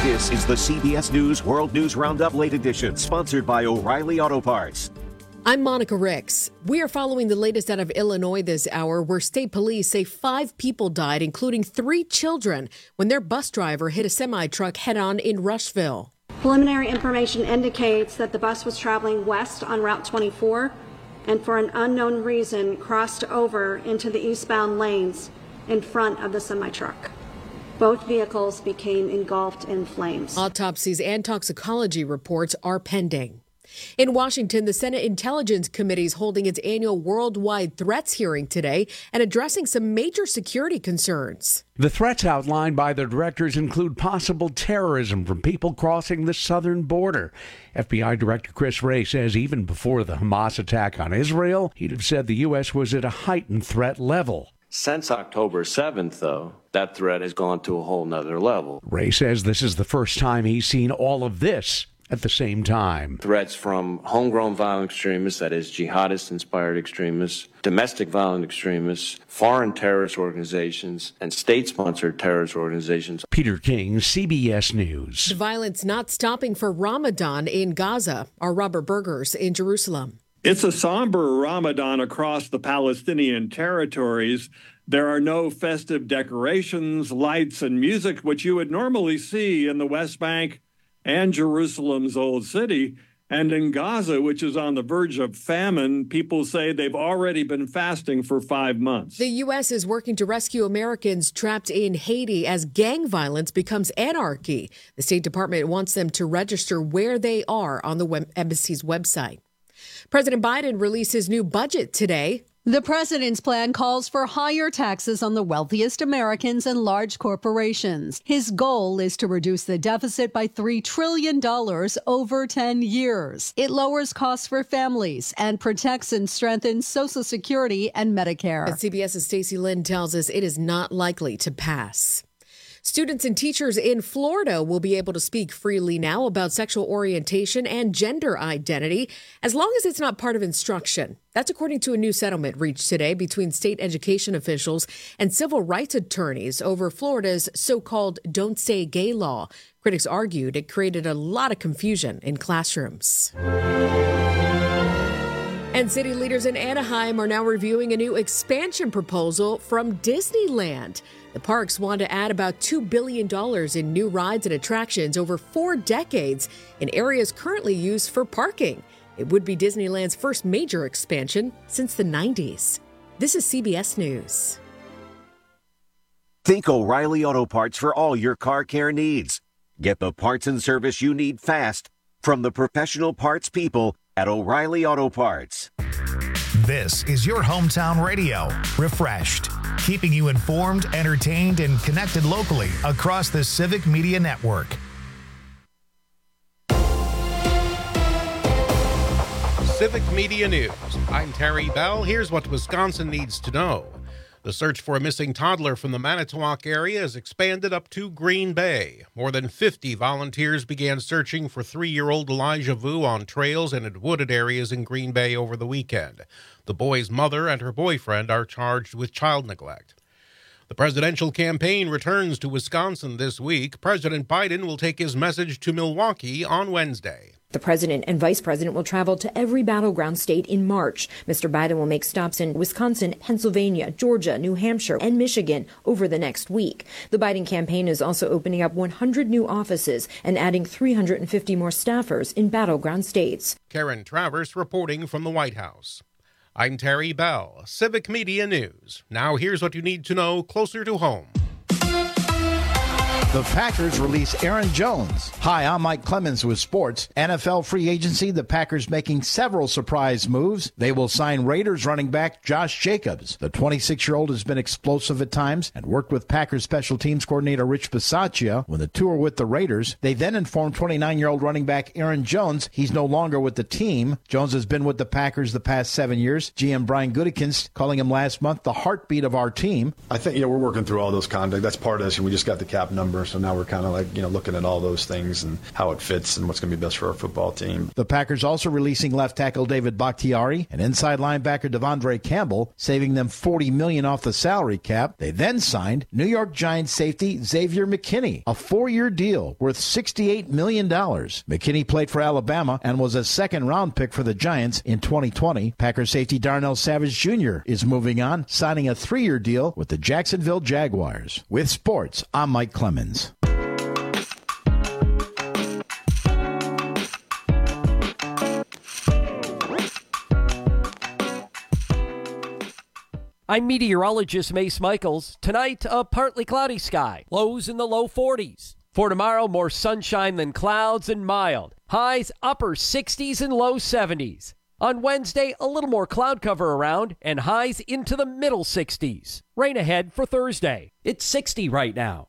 This is the CBS News World News Roundup Late Edition, sponsored by O'Reilly Auto Parts. I'm Monica Ricks. We are following the latest out of Illinois this hour, where state police say 5 people died, including 3 children, when their bus driver hit a semi-truck head-on in Rushville. Preliminary information indicates that the bus was traveling west on Route 24 and for an unknown reason crossed over into the eastbound lanes in front of the semi-truck. Both vehicles became engulfed in flames. Autopsies and toxicology reports are pending. In Washington, the Senate Intelligence Committee is holding its annual Worldwide Threats hearing today and addressing some major security concerns. The threats outlined by the directors include possible terrorism from people crossing the southern border. FBI Director Chris Wray says even before the Hamas attack on Israel, he'd have said the U.S. was at a heightened threat level. Since October 7th, though, that threat has gone to a whole nother level. Ray says this is the first time he's seen all of this at the same time. Threats from homegrown violent extremists, that is, jihadist-inspired extremists, domestic violent extremists, foreign terrorist organizations, and state-sponsored terrorist organizations. Peter King, CBS News. The violence not stopping for Ramadan in Gaza. Our Robert Burgers in Jerusalem. It's a somber Ramadan across the Palestinian territories. There are no festive decorations, lights, and music, which you would normally see in the West Bank and Jerusalem's Old City. And in Gaza, which is on the verge of famine, people say they've already been fasting for 5 months. The U.S. is working to rescue Americans trapped in Haiti as gang violence becomes anarchy. The State Department wants them to register where they are on the embassy's website. President Biden released his new budget today. The president's plan calls for higher taxes on the wealthiest Americans and large corporations. His goal is to reduce the deficit by $3 trillion over 10 years. It lowers costs for families and protects and strengthens Social Security and Medicare. But CBS's Stacey Lynn tells us it is not likely to pass. Students and teachers in Florida will be able to speak freely now about sexual orientation and gender identity, as long as it's not part of instruction. That's according to a new settlement reached today between state education officials and civil rights attorneys over Florida's so-called Don't Say Gay law. Critics argued it created a lot of confusion in classrooms. And city leaders in Anaheim are now reviewing a new expansion proposal from Disneyland. The parks want to add about $2 billion in new rides and attractions over 4 decades in areas currently used for parking. It would be Disneyland's first major expansion since the 90s. This is CBS News. Think O'Reilly Auto Parts for all your car care needs. Get the parts and service you need fast from the professional parts people at O'Reilly Auto Parts. This is your hometown radio, Refreshed, keeping you informed, entertained, and connected locally across the Civic Media Network. Civic Media News. I'm Terry Bell. Here's what Wisconsin needs to know. The search for a missing toddler from the Manitowoc area has expanded up to Green Bay. More than 50 volunteers began searching for 3-year-old Elijah Vu on trails and in wooded areas in Green Bay over the weekend. The boy's mother and her boyfriend are charged with child neglect. The presidential campaign returns to Wisconsin this week. President Biden will take his message to Milwaukee on Wednesday. The president and vice president will travel to every battleground state in March. Mr. Biden will make stops in Wisconsin, Pennsylvania, Georgia, New Hampshire, and Michigan over the next week. The Biden campaign is also opening up 100 new offices and adding 350 more staffers in battleground states. Karen Travers reporting from the White House. I'm Terry Bell, Civic Media News. Now here's what you need to know closer to home. The Packers release Aaron Jones. Hi, I'm Mike Clemens with sports. NFL free agency, the Packers making several surprise moves. They will sign Raiders running back Josh Jacobs. The 26-year-old has been explosive at times and worked with Packers special teams coordinator Rich Bisaccia when the two were with the Raiders. They then informed 29-year-old running back Aaron Jones he's no longer with the team. Jones has been with the Packers the past 7 years. GM Brian Gutekunst calling him last month the heartbeat of our team. I think, we're working through all those contacts. That's part of this, and we just got the cap number. center. So now we're kind of like, looking at all those things and how it fits and what's going to be best for our football team. The Packers also releasing left tackle David Bakhtiari and inside linebacker Devondre Campbell, saving them $40 million off the salary cap. They then signed New York Giants safety Xavier McKinney, a 4-year deal worth $68 million. McKinney played for Alabama and was a second-round pick for the Giants in 2020. Packers safety Darnell Savage Jr. is moving on, signing a 3-year deal with the Jacksonville Jaguars. With sports, I'm Mike Clemens. I'm meteorologist Mace Michaels. Tonight, a partly cloudy sky. Lows in the low 40s. For tomorrow, more sunshine than clouds and mild. Highs upper 60s and low 70s. On Wednesday, a little more cloud cover around and highs into the middle 60s. Rain ahead for Thursday. It's 60 right now.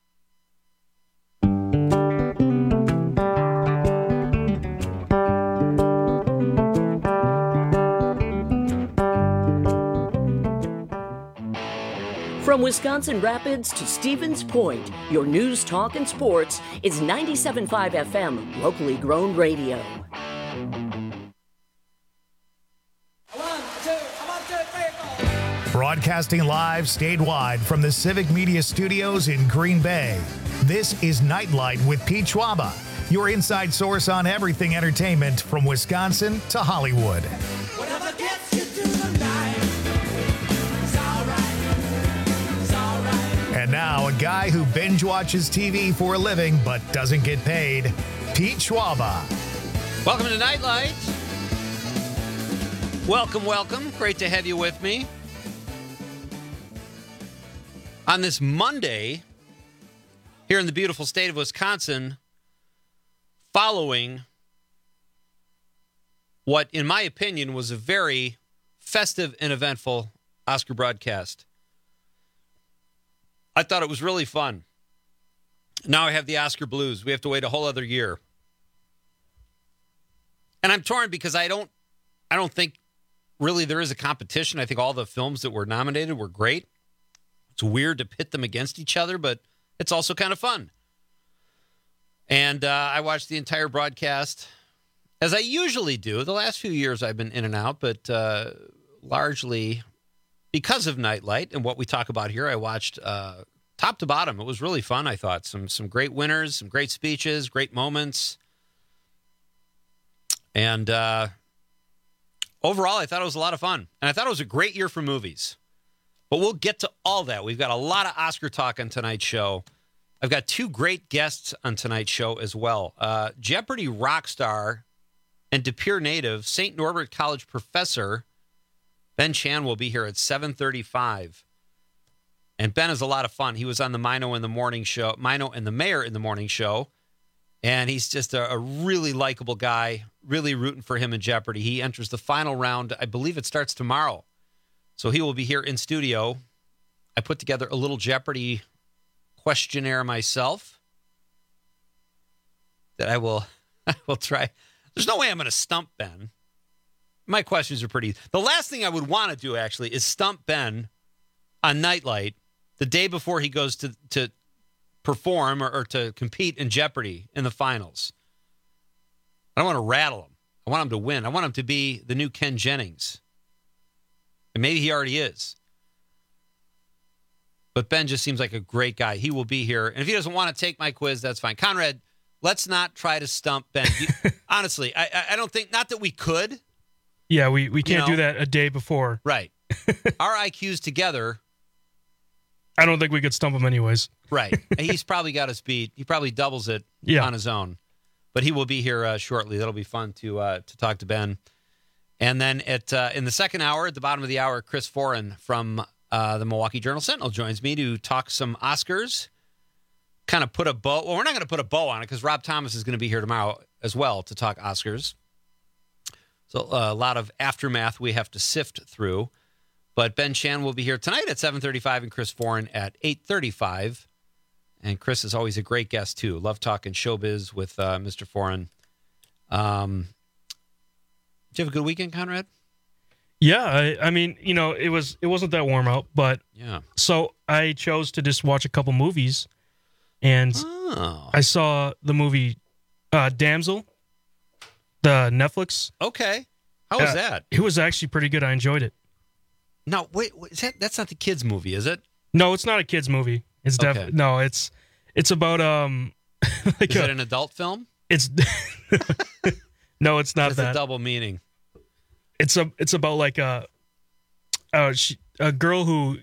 From Wisconsin Rapids to Stevens Point, your news, talk, and sports is 97.5 FM, locally grown radio. Broadcasting live statewide from the Civic Media Studios in Green Bay. This is Nightlight with Pete Schwaba, your inside source on everything entertainment from Wisconsin to Hollywood. Whatever gets you through the night, it's all right, it's all right. And now, a guy who binge watches TV for a living but doesn't get paid, Pete Schwaba. Welcome to Nightlight. Welcome. Great to have you with me. On this Monday, here in the beautiful state of Wisconsin, following what, in my opinion, was a very festive and eventful Oscar broadcast. I thought it was really fun. Now I have the Oscar blues. We have to wait a whole other year. And I'm torn because I don't think really there is a competition. I think all the films that were nominated were great. It's weird to pit them against each other, but it's also kind of fun. And I watched the entire broadcast, as I usually do. The last few years I've been in and out, but largely because of Nightlight and what we talk about here, I watched top to bottom. It was really fun, I thought. Some great winners, some great speeches, great moments. And overall, I thought it was a lot of fun. And I thought it was a great year for movies. But we'll get to all that. We've got a lot of Oscar talk on tonight's show. I've got two great guests on tonight's show as well. Jeopardy rock star and De Pere native, St. Norbert College professor, Ben Chan will be here at 7:35. And Ben is a lot of fun. He was on the Mino and the Mayor in the Morning Show. And he's just a really likable guy, really rooting for him in Jeopardy. He enters the final round. I believe it starts tomorrow. So he will be here in studio. I put together a little Jeopardy questionnaire myself that I will try. There's no way I'm going to stump Ben. My questions are pretty. The last thing I would want to do, actually, is stump Ben on Nightlight the day before he goes to perform or to compete in Jeopardy in the finals. I don't want to rattle him. I want him to win. I want him to be the new Ken Jennings. And maybe he already is. But Ben just seems like a great guy. He will be here. And if he doesn't want to take my quiz, that's fine. Conrad, let's not try to stump Ben. Honestly, I don't think, not that we could. Yeah, we can't do that a day before. Right. Our IQs together. I don't think we could stump him anyways. Right. He's probably got us beat. He probably doubles it on his own. But he will be here shortly. That'll be fun to talk to Ben. And then in the second hour, at the bottom of the hour, Chris Foran from the Milwaukee Journal-Sentinel joins me to talk some Oscars, kind of put a bow. Well, we're not going to put a bow on it because Rob Thomas is going to be here tomorrow as well to talk Oscars. So a lot of aftermath we have to sift through. But Ben Chan will be here tonight at 7:35 and Chris Foran at 8:35. And Chris is always a great guest, too. Love talking showbiz with Mr. Foran. Did you have a good weekend, Conrad? Yeah, I mean, it wasn't that warm out, but yeah. So I chose to just watch a couple movies, And I saw the movie Damsel, the Netflix. Okay. How was that? It was actually pretty good. I enjoyed it. No, wait, that's not the kids' movie, is it? No, it's not a kids' movie. It's Okay. no, it's about like Is it an adult film? It's no, it's not It's that. a double meaning. It's about like a girl who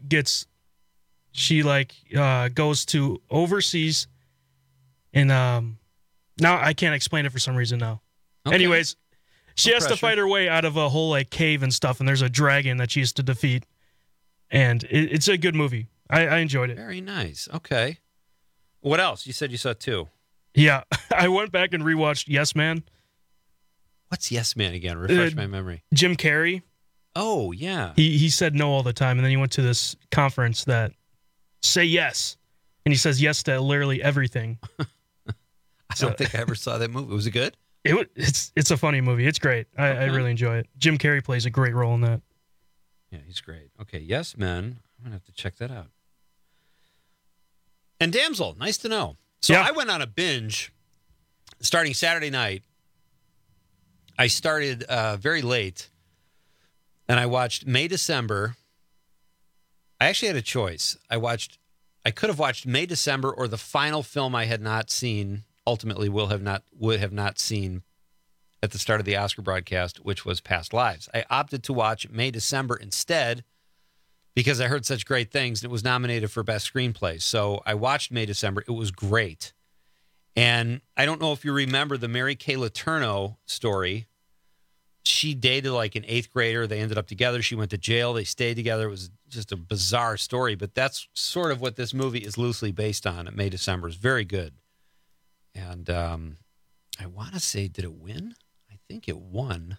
goes to overseas, and now I can't explain it for some reason now. Okay. Anyways, she No has to pressure. fight her way out of a whole like cave and stuff, and there's a dragon that she has to defeat, and it's a good movie. I enjoyed it. Very nice. Okay. What else? You said you saw 2. Yeah, I went back and rewatched Yes Man. What's Yes Man again? Refresh my memory. Jim Carrey. Oh, yeah. He said no all the time, and then he went to this conference that say yes, and he says yes to literally everything. I don't think I ever saw that movie. Was it good? It's a funny movie. It's great. I really enjoy it. Jim Carrey plays a great role in that. Yeah, he's great. Okay, Yes Man. I'm going to have to check that out. And Damsel, nice to know. So I went on a binge starting Saturday night. I started very late, and I watched May, December. I actually had a choice. I could have watched May, December, or the final film I had not seen, ultimately would have not seen at the start of the Oscar broadcast, which was Past Lives. I opted to watch May, December instead because I heard such great things, and it was nominated for Best Screenplay. So I watched May, December. It was great. And I don't know if you remember the Mary Kay Letourneau story. She dated like an 8th grader. They ended up together. She went to jail. They stayed together. It was just a bizarre story, but that's sort of what this movie is loosely based on. May, December is very good. And I want to say, did it win? I think it won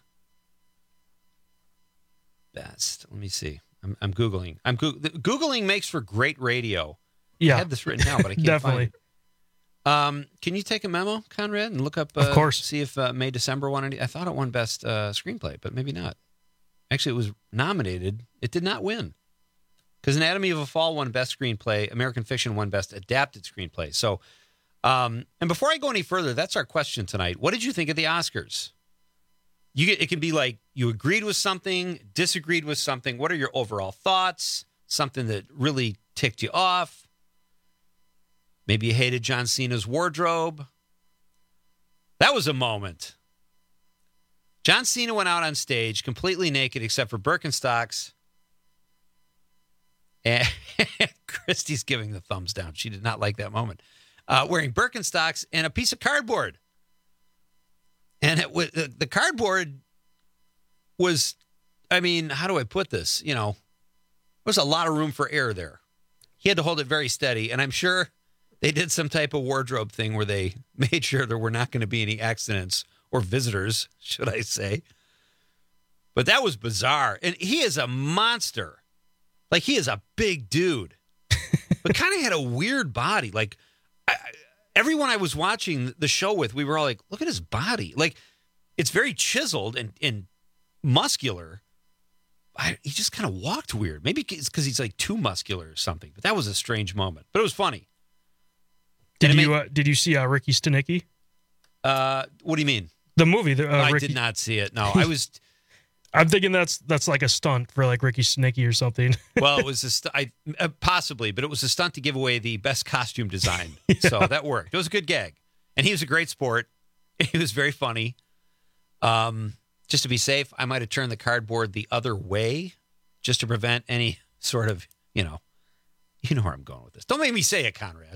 Best. Let me see. I'm Googling. Googling makes for great radio. Yeah. I had this written down, but I can't Definitely. find it. Can you take a memo, Conrad, and look up? Of course. See if May, December won any. I thought it won Best Screenplay, but maybe not. Actually, it was nominated. It did not win because Anatomy of a Fall won Best Screenplay. American Fiction won Best Adapted Screenplay. So, and before I go any further, that's our question tonight. What did you think of the Oscars? It can be like you agreed with something, disagreed with something. What are your overall thoughts? Something that really ticked you off? Maybe you hated John Cena's wardrobe. That was a moment. John Cena went out on stage completely naked except for Birkenstocks. And Christy's giving the thumbs down. She did not like that moment. Wearing Birkenstocks and a piece of cardboard. And the cardboard was, I mean, how do I put this? You know, there was a lot of room for error there. He had to hold it very steady. And I'm sure they did some type of wardrobe thing where they made sure there were not going to be any accidents or visitors, should I say. But that was bizarre. And he is a monster. Like, he is a big dude. But kind of had a weird body. Like, everyone I was watching the show with, we were all like, look at his body. Like, it's very chiseled and muscular. He just kind of walked weird. Maybe it's because he's like too muscular or something. But that was a strange moment. But it was funny. Did you see Ricky Stenicki? What do you mean? The movie. I Ricky. did not see it. No, I'm thinking that's like a stunt for like Ricky Stenicki or something. Well, it was possibly, but it was a stunt to give away the best costume design. Yeah. So that worked. It was a good gag. And he was a great sport. He was very funny. Just to be safe, I might have turned the cardboard the other way just to prevent any sort of, you know where I'm going with this. Don't make me say it, Conrad.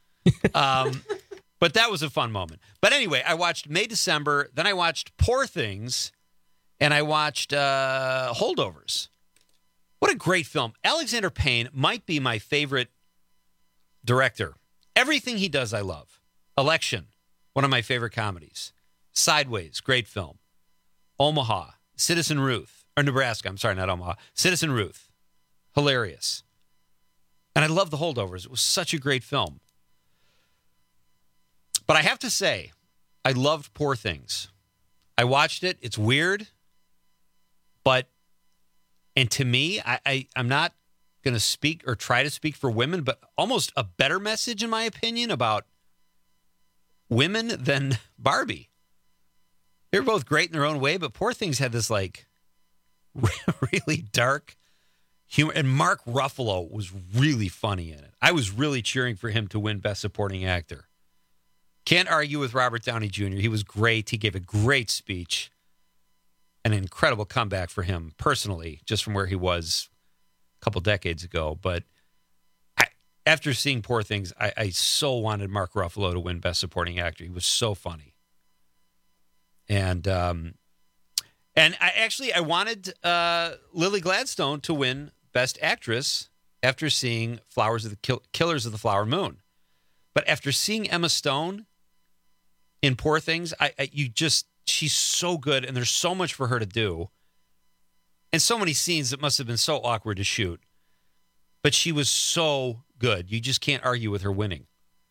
But that was a fun moment. But anyway, I watched May, December. Then I watched Poor Things. And I watched Holdovers. What a great film. Alexander Payne might be my favorite director. Everything he does, I love. Election, one of my favorite comedies. Sideways, great film. Omaha, Citizen Ruth. Or Nebraska, I'm sorry, not Omaha. Citizen Ruth. Hilarious. And I love The Holdovers. It was such a great film. But I have to say, I loved Poor Things. I watched it. It's weird. And to me, I'm not going to speak or try to speak for women, but almost a better message, in my opinion, about women than Barbie. They're both great in their own way, but Poor Things had this like really dark humor. And Mark Ruffalo was really funny in it. I was really cheering for him to win Best Supporting Actor. Can't argue with Robert Downey Jr. He was great. He gave a great speech. An incredible comeback for him personally, just from where he was a couple decades ago. But after seeing Poor Things, I so wanted Mark Ruffalo to win Best Supporting Actor. He was so funny. And I wanted Lily Gladstone to win Best Actress after seeing Killers of the Flower Moon. But after seeing Emma Stone in Poor Things, she's so good, and there's so much for her to do. And so many scenes that must have been so awkward to shoot. But she was so good. You just can't argue with her winning.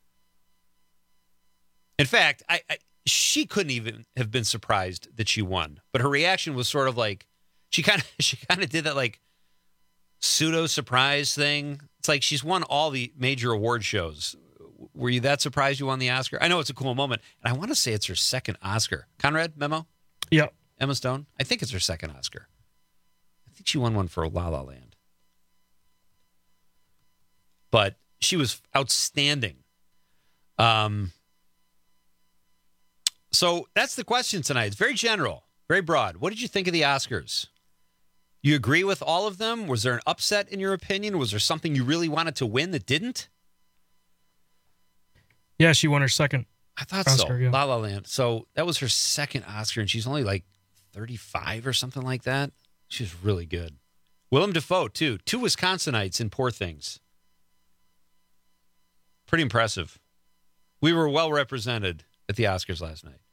In fact, she couldn't even have been surprised that she won. But her reaction was sort of like, she kind of did that like pseudo surprise thing. It's like she's won all the major award shows. Were you that surprised you won the Oscar? I know it's a cool moment, and I want to say it's her second Oscar. Conrad, memo? Yeah. Emma Stone? I think it's her second Oscar. I think she won one for La La Land. But she was outstanding. So that's the question tonight. It's very general, very broad. What did you think of the Oscars? You agree with all of them? Was there an upset in your opinion? Was there something you really wanted to win that didn't? Yeah, she won her second I thought Oscar, so. Yeah. La La Land. So that was her second Oscar, and she's only like 35 or something like that. She's really good. Willem Dafoe, too. 2 Wisconsinites in Poor Things. Pretty impressive. We were well represented at the Oscars last night.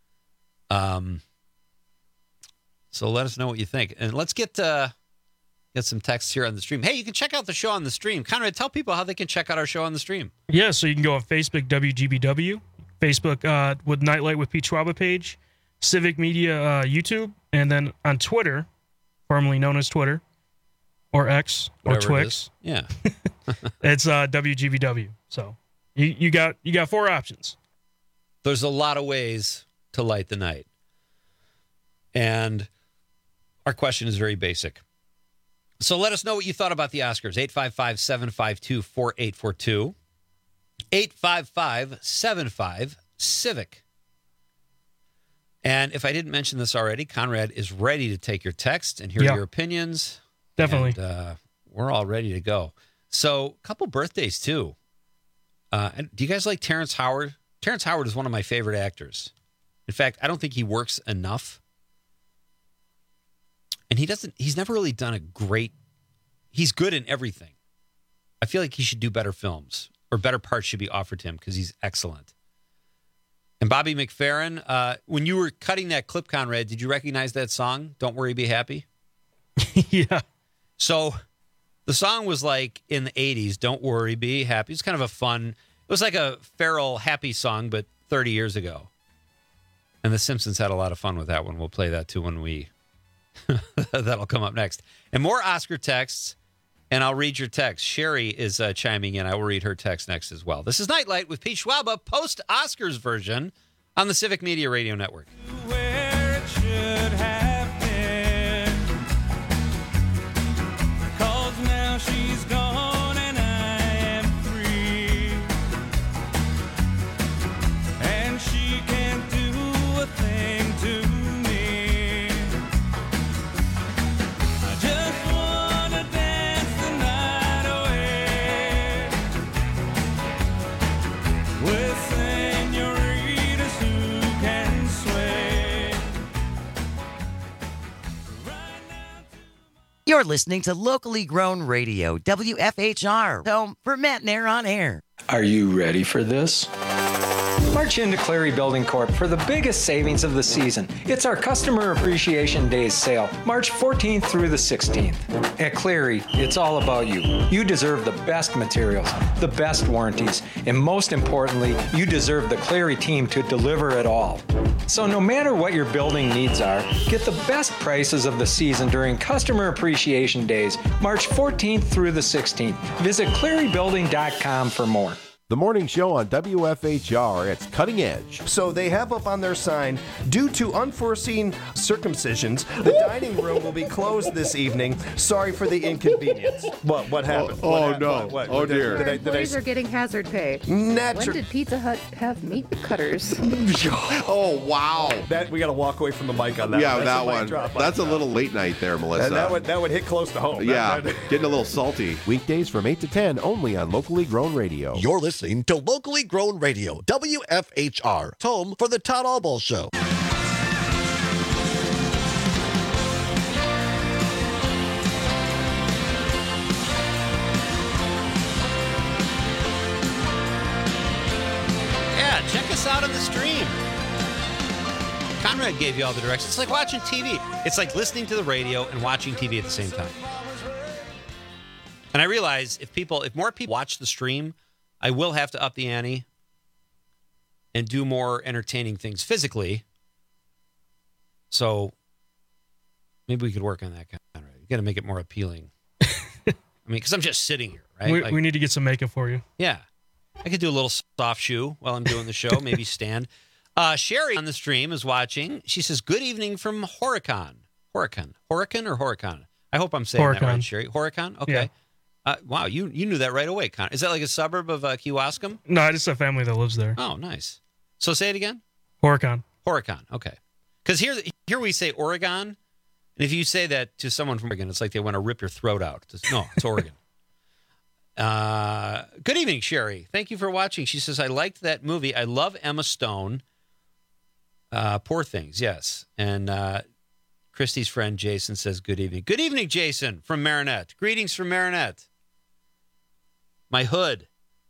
So let us know what you think. And let's get some texts here on the stream. Hey, you can check out the show on the stream. Conrad, tell people how they can check out our show on the stream. Yeah, so you can go on Facebook, WGBW, Facebook with Nightlight with Pete Schwaba page, Civic Media YouTube, and then on Twitter, formerly known as Twitter, or X, or Whatever Twix. Yeah. It's WGBW. So you got 4 options. There's a lot of ways to light the night. And our question is very basic. So let us know what you thought about the Oscars. 855-752-4842. 855-75-CIVIC. And if I didn't mention this already, Conrad is ready to take your text and hear your opinions. Definitely. And, we're all ready to go. So a couple birthdays, too. Do you guys like Terrence Howard? Terrence Howard is one of my favorite actors. In fact, I don't think he works enough. And he's never really done a great, he's good in everything. I feel like he should do better films, or better parts should be offered to him because he's excellent. And Bobby McFerrin, when you were cutting that clip, Conrad, did you recognize that song, Don't Worry, Be Happy? Yeah. So the song was like in the 80s, Don't Worry, Be Happy. It's kind of a fun, it was like a Pharrell happy song, but 30 years ago. And the Simpsons had a lot of fun with that one. We'll play that too when we, that'll come up next. And more Oscar texts, and I'll read your text. Sherry is chiming in. I will read her text next as well. This is Nightlight with Pete Schwaba, post-Oscars version on the Civic Media Radio Network. Where it should have been, 'cause now she's gone and I am free, and she can't do a thing to me. I just wanna dance the night away with senoritas who can sway. You're listening to locally grown radio, WFHR, home for Matt Nair on air. Are you ready for this? March into Cleary Building Corp for the biggest savings of the season. It's our Customer Appreciation Days sale, March 14th through the 16th. At Cleary, it's all about you. You deserve the best materials, the best warranties, And most importantly, you deserve the Clary team to deliver it all. So no matter what your building needs are, get the best prices of the season during Customer Appreciation Days, March 14th through the 16th. Visit clarybuilding.com for more. The morning show on WFHR, it's Cutting Edge. So they have up on their sign, due to unforeseen circumcisions, the dining room will be closed this evening. Sorry for the inconvenience. What happened? Oh, dear. Employees are getting hazard pay. When did Pizza Hut have meat cutters? Oh, wow. We got to walk away from the mic on that. Yeah, one. that one. That's a little late night there, Melissa. That would hit close to home. Yeah, getting a little salty. Weekdays from 8 to 10, only on Locally Grown Radio. You're listening to Locally Grown Radio, WFHR, home for the Todd Albaugh Show. Yeah, check us out on the stream. Conrad gave you all the directions. It's like watching TV. It's like listening to the radio and watching TV at the same time. And I realize if more people watch the stream, I will have to up the ante and do more entertaining things physically. So maybe we could work on that, Conrad. You got to make it more appealing. I mean, because I'm just sitting here, right? We need to get some makeup for you. Yeah. I could do a little soft shoe while I'm doing the show, maybe stand. Sherry on the stream is watching. She says, good evening from Horicon. Horicon or Horicon? I hope I'm saying that right, Sherry. Horicon? Okay. Yeah. Wow, you knew that right away, Con. Is that like a suburb of Kewaskum? No, I just have family that lives there. Oh, nice. So say it again? Horicon. Horicon, okay. Because here we say Oregon, and if you say that to someone from Oregon, it's like they want to rip your throat out. No, it's Oregon. Good evening, Sherry. Thank you for watching. She says, I liked that movie. I love Emma Stone. Poor Things, yes. And Christy's friend Jason says, good evening. Good evening, Jason from Marinette. Greetings from Marinette. My hood.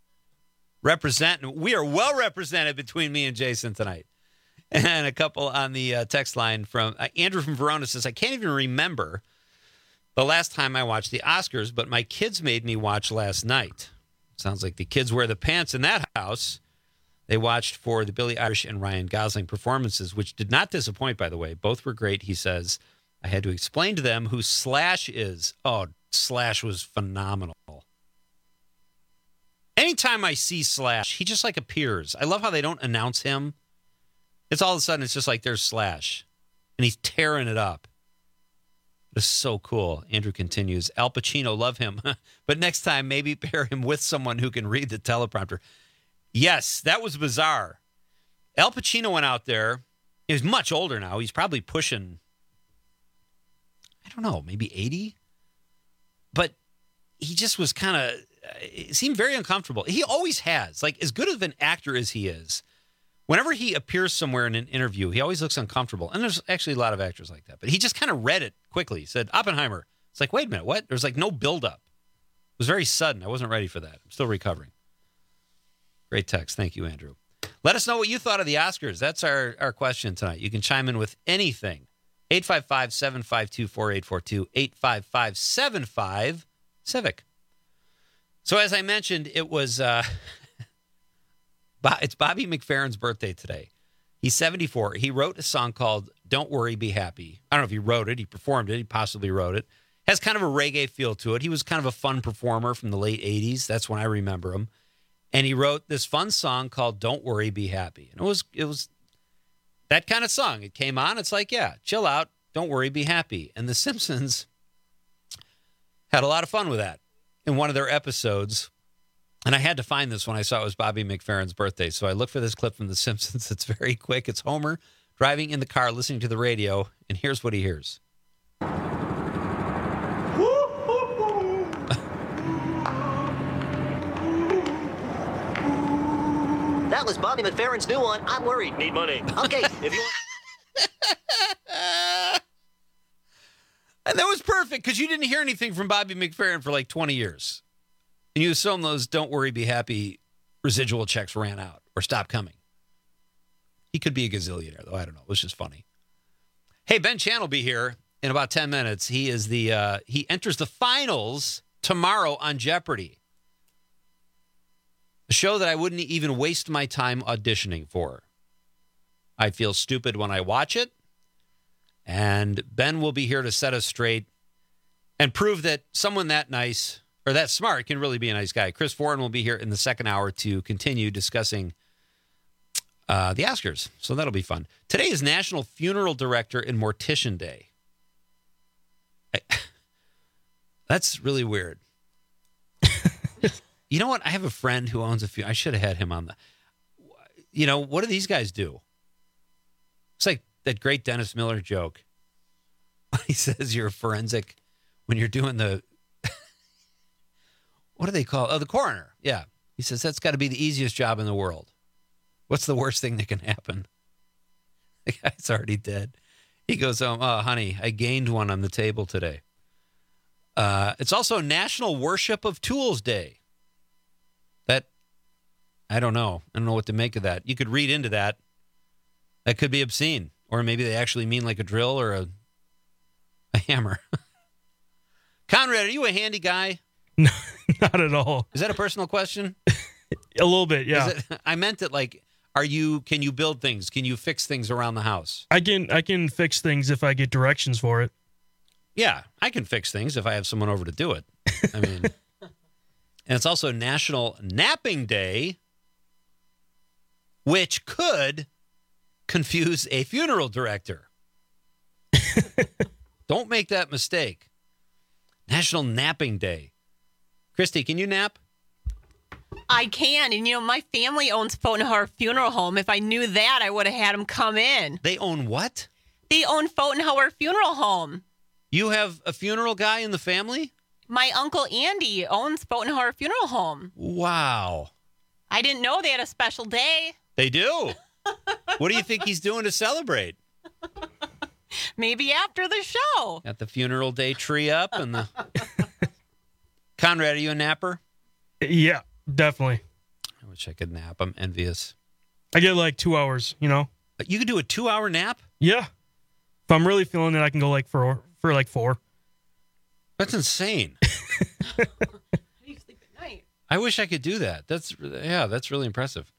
We are well represented between me and Jason tonight. And a couple on the text line from Andrew from Verona says, I can't even remember the last time I watched the Oscars, but my kids made me watch last night. Sounds like the kids wear the pants in that house. They watched for the Billie Eilish and Ryan Gosling performances, which did not disappoint, by the way. Both were great, he says. I had to explain to them who Slash is. Oh, Slash was phenomenal. Anytime I see Slash, he just like appears. I love how they don't announce him. It's all of a sudden, it's just like there's Slash. And he's tearing it up. It's so cool. Andrew continues. Al Pacino, love him. But next time, maybe pair him with someone who can read the teleprompter. Yes, that was bizarre. Al Pacino went out there. He's much older now. He's probably pushing, I don't know, maybe 80? But he just was kind of, it seemed very uncomfortable. He always has. Like, as good of an actor as he is, whenever he appears somewhere in an interview, he always looks uncomfortable. And there's actually a lot of actors like that. But he just kind of read it quickly. He said, Oppenheimer. It's like, wait a minute, what? There's like no buildup. It was very sudden. I wasn't ready for that. I'm still recovering. Great text. Thank you, Andrew. Let us know what you thought of the Oscars. That's our question tonight. You can chime in with anything. 855-752-4842, 855-75-CIVIC. So as I mentioned, it was it's Bobby McFerrin's birthday today. He's 74. He wrote a song called Don't Worry, Be Happy. I don't know if he wrote it. He performed it. He possibly wrote it. Has kind of a reggae feel to it. He was kind of a fun performer from the late 80s. That's when I remember him. And he wrote this fun song called Don't Worry, Be Happy. And it was that kind of song. It came on. It's like, yeah, chill out. Don't worry, be happy. And The Simpsons had a lot of fun with that in one of their episodes. And I had to find this when I saw it was Bobby McFerrin's birthday. So I looked for this clip from The Simpsons. It's very quick. It's Homer driving in the car, listening to the radio. And here's what he hears. That was Bobby McFerrin's new one. I'm worried. Need money. Okay, if you want. And that was perfect because you didn't hear anything from Bobby McFerrin for like 20 years. And you assume those Don't Worry, Be Happy residual checks ran out or stopped coming. He could be a gazillionaire, though. I don't know. It was just funny. Hey, Ben Chan will be here in about 10 minutes. He is he enters the finals tomorrow on Jeopardy. A show that I wouldn't even waste my time auditioning for. I feel stupid when I watch it. And Ben will be here to set us straight and prove that someone that nice or that smart can really be a nice guy. Chris Warren will be here in the second hour to continue discussing the Oscars. So that'll be fun. Today is National Funeral Director and Mortician Day. That's really weird. You know what? I have a friend who owns a few. I should have had him on the. You know, what do these guys do? It's like that great Dennis Miller joke. He says you're a forensic when you're doing the. What do they call it? Oh, the coroner. Yeah. He says that's got to be the easiest job in the world. What's the worst thing that can happen? The guy's already dead. He goes, oh, honey, I gained one on the table today. It's also National Worship of Tools Day. That, I don't know. I don't know what to make of that. You could read into that. That could be obscene. Or maybe they actually mean like a drill or a hammer. Conrad, are you a handy guy? No, not at all. Is that a personal question? A little bit, yeah. I meant it like, can you build things? Can you fix things around the house? I can fix things if I get directions for it. Yeah, I can fix things if I have someone over to do it. I mean, and it's also National Napping Day, which could confuse a funeral director. Don't make that mistake. National Napping Day. Christy, can you nap? I can. And, my family owns Fotenhauer Funeral Home. If I knew that, I would have had them come in. They own what? They own Fotenhauer Funeral Home. You have a funeral guy in the family? My Uncle Andy owns Fotenhauer Funeral Home. Wow. I didn't know they had a special day. They do. What do you think he's doing to celebrate? Maybe after the show. Got the funeral day tree up and the... Conrad, are you a napper? Yeah, definitely. I wish I could nap. I'm envious. I get like 2 hours, You could do a 2-hour nap? Yeah. If I'm really feeling it, I can go like for like 4. That's insane. You sleep at night. I wish I could do that. That's really impressive.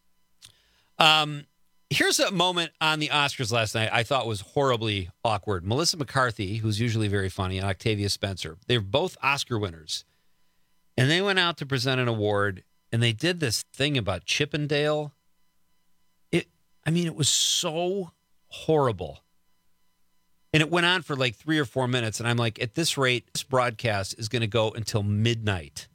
Here's a moment on the Oscars last night I thought was horribly awkward. Melissa McCarthy, who's usually very funny, and Octavia Spencer. They're both Oscar winners. And they went out to present an award, and they did this thing about Chippendale. It was so horrible. And it went on for like 3 or 4 minutes, and I'm like, at this rate, this broadcast is going to go until midnight.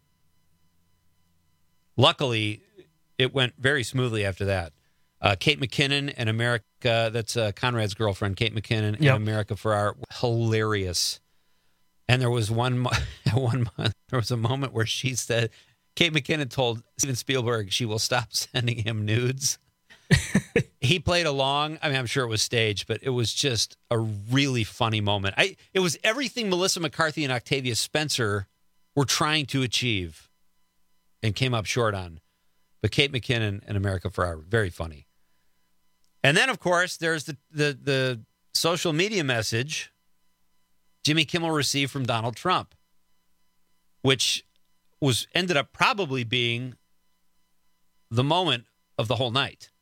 Luckily, it went very smoothly after that. Kate McKinnon and America, that's Conrad's girlfriend, Kate McKinnon and America Ferrera, hilarious. And there was there was a moment where she said, Kate McKinnon told Steven Spielberg she will stop sending him nudes. He played along. I mean, I'm sure it was staged, but it was just a really funny moment. It was everything Melissa McCarthy and Octavia Spencer were trying to achieve and came up short on. But Kate McKinnon and America Ferrera, very funny. And then, of course, there's the social media message Jimmy Kimmel received from Donald Trump, which ended up probably being the moment of the whole night.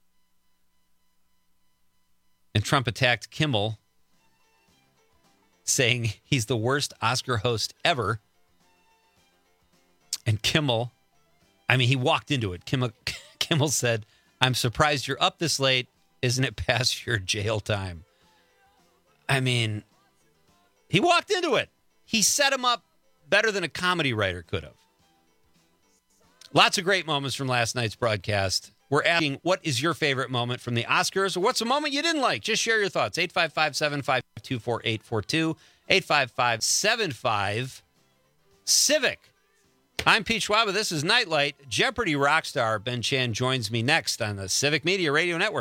And Trump attacked Kimmel, saying he's the worst Oscar host ever. And Kimmel, he walked into it. Kimmel said, "I'm surprised you're up this late. Isn't it past your jail time?" He walked into it. He set him up better than a comedy writer could have. Lots of great moments from last night's broadcast. We're asking, what is your favorite moment from the Oscars? Or what's a moment you didn't like? Just share your thoughts. 855-752-4842. 855-75-CIVIC. I'm Pete Schwab. This is Nightlight. Jeopardy rock star Ben Chan joins me next on the Civic Media Radio Network.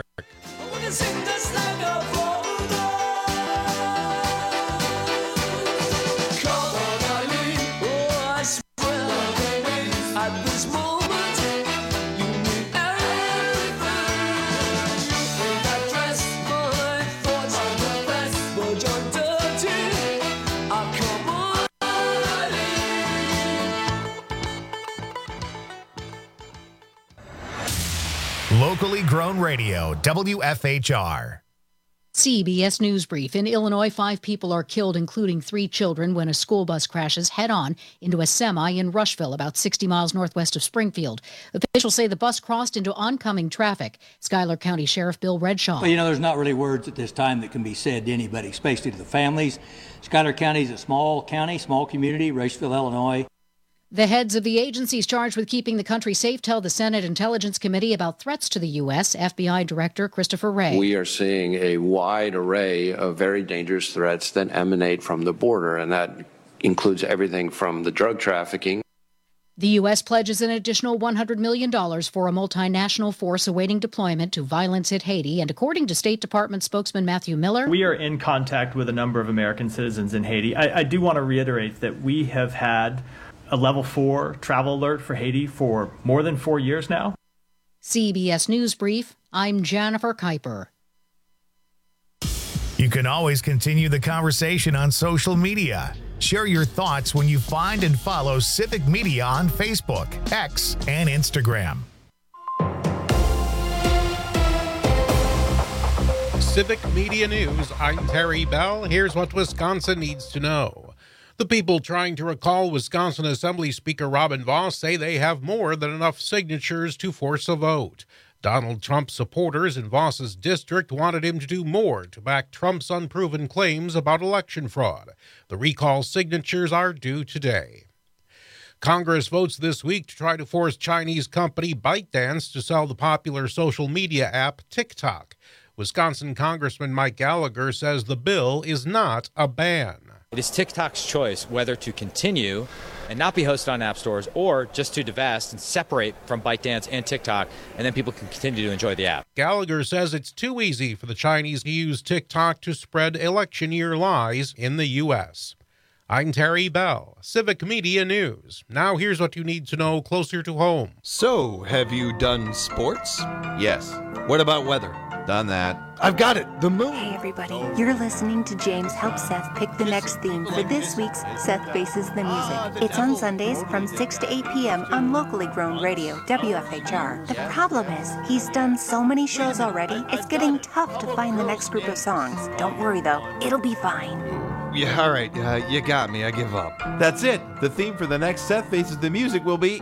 locally grown radio, WFHR. CBS News Brief. In Illinois, 5 people are killed, including 3 children, when a school bus crashes head-on into a semi in Rushville, about 60 miles northwest of Springfield. Officials say the bus crossed into oncoming traffic. Schuyler County Sheriff Bill Redshaw. Well, there's not really words at this time that can be said to anybody, especially to the families. Schuyler County is a small county, small community, Raceville, Illinois. The heads of the agencies charged with keeping the country safe tell the Senate Intelligence Committee about threats to the U.S. FBI Director Christopher Wray. We are seeing a wide array of very dangerous threats that emanate from the border, and that includes everything from the drug trafficking. The U.S. pledges an additional $100 million for a multinational force awaiting deployment to violence-hit Haiti. And according to State Department spokesman Matthew Miller, we are in contact with a number of American citizens in Haiti. I do want to reiterate that we have had a level 4 travel alert for Haiti for more than 4 years now. CBS News Brief, I'm Jennifer Kuiper. You can always continue the conversation on social media. Share your thoughts when you find and follow Civic Media on Facebook, X, and Instagram. Civic Media News, I'm Terry Bell. Here's what Wisconsin needs to know. The people trying to recall Wisconsin Assembly Speaker Robin Vos say they have more than enough signatures to force a vote. Donald Trump supporters in Vos's district wanted him to do more to back Trump's unproven claims about election fraud. The recall signatures are due today. Congress votes this week to try to force Chinese company ByteDance to sell the popular social media app TikTok. Wisconsin Congressman Mike Gallagher says the bill is not a ban. It is TikTok's choice whether to continue and not be hosted on app stores or just to divest and separate from ByteDance and TikTok, and then people can continue to enjoy the app. Gallagher says it's too easy for the Chinese to use TikTok to spread election year lies in the U.S. I'm Terry Bell, Civic Media News. Now here's what you need to know closer to home. So, have you done sports? Yes. What about weather? Done that. I've got it. The moon. Hey, everybody. You're listening to James help Seth pick the next theme for this week's Seth Faces the Music. It's on Sundays from 6 to 8 p.m. on locally grown radio, WFHR. The problem is, he's done so many shows already, it's getting tough to find the next group of songs. Don't worry, though. It'll be fine. Yeah, all right. You got me. I give up. That's it. The theme for the next Seth Faces the Music will be...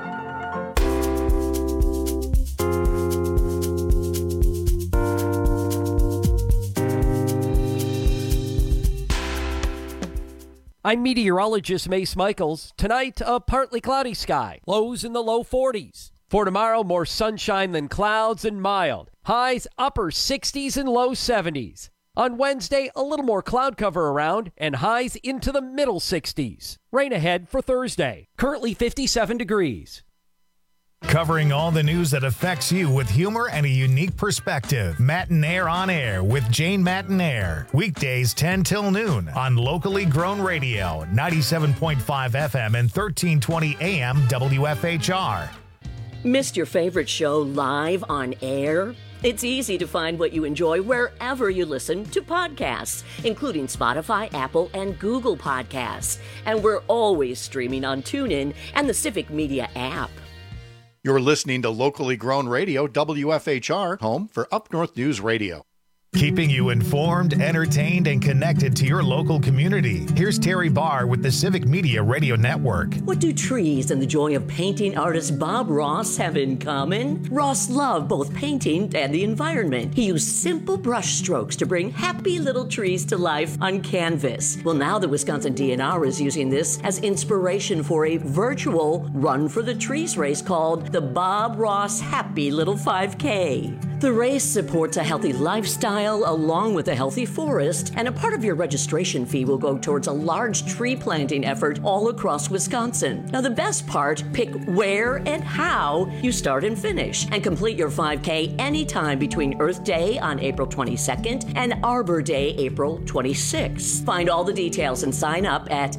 I'm meteorologist Mace Michaels. Tonight, a partly cloudy sky. Lows in the low 40s. For tomorrow, more sunshine than clouds and mild. Highs upper 60s and low 70s. On Wednesday, a little more cloud cover around and highs into the middle 60s. Rain ahead for Thursday. Currently 57 degrees. Covering all the news that affects you with humor and a unique perspective. Matinaire on Air with Jane Matinaire. Weekdays 10 till noon on locally grown radio, 97.5 FM and 1320 AM WFHR. Missed your favorite show live on air? It's easy to find what you enjoy wherever you listen to podcasts, including Spotify, Apple, and Google Podcasts. And we're always streaming on TuneIn and the Civic Media app. You're listening to locally grown radio, WFHR, home for Up North News Radio. Keeping you informed, entertained, and connected to your local community. Here's Terry Barr with the Civic Media Radio Network. What do trees and the joy of painting artist Bob Ross have in common? Ross loved both painting and the environment. He used simple brush strokes to bring happy little trees to life on canvas. Well, now the Wisconsin DNR is using this as inspiration for a virtual Run for the Trees race called the Bob Ross Happy Little 5K. The race supports a healthy lifestyle along with a healthy forest, and a part of your registration fee will go towards a large tree planting effort all across Wisconsin. Now, the best part, pick where and how you start and finish, and complete your 5K anytime between Earth Day on April 22nd and Arbor Day, April 26th. Find all the details and sign up at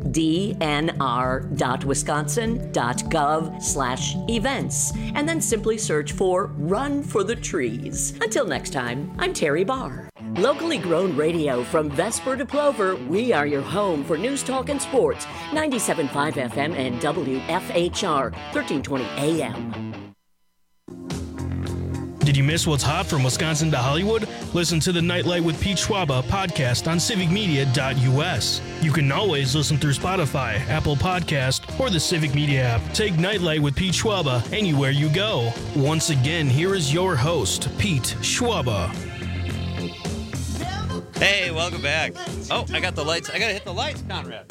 dnr.wisconsin.gov/events, and then simply search for Run for the Trees. Until next time, I'm Terry Barr. Locally grown radio from Vesper to Plover, we are your home for news, talk, and sports. 97.5 FM and WFHR, 1320 AM. Did you miss what's hot from Wisconsin to Hollywood? Listen to the Nightlight with Pete Schwaba podcast on civicmedia.us. You can always listen through Spotify, Apple Podcast, or the Civic Media app. Take Nightlight with Pete Schwaba anywhere you go. Once again, here is your host, Pete Schwaba. Hey, welcome back. Oh, I got the lights. I got to hit the lights, Conrad.